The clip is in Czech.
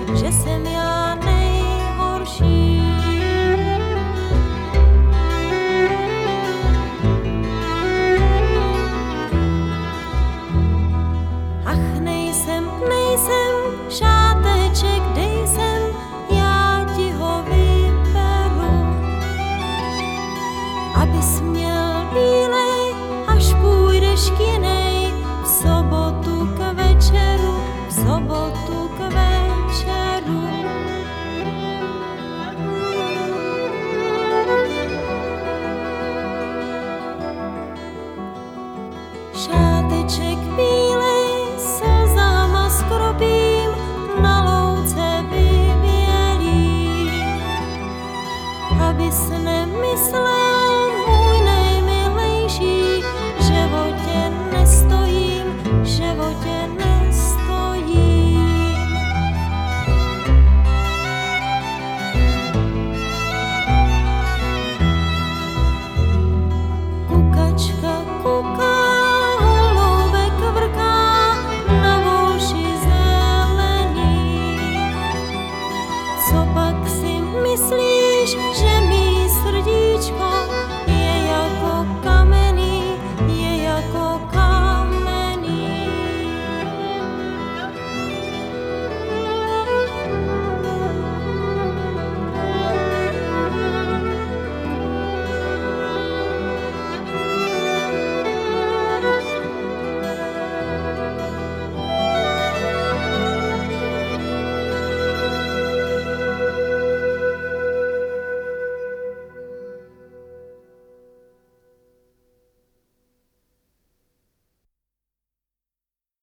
že jsem já nejhorší. Ach, nejsem šáteček, dej sem, já ti ho vyberu, abys měl bílej, až půjdeš k jinej, v sobotu k večeru, v sobotu k večeru.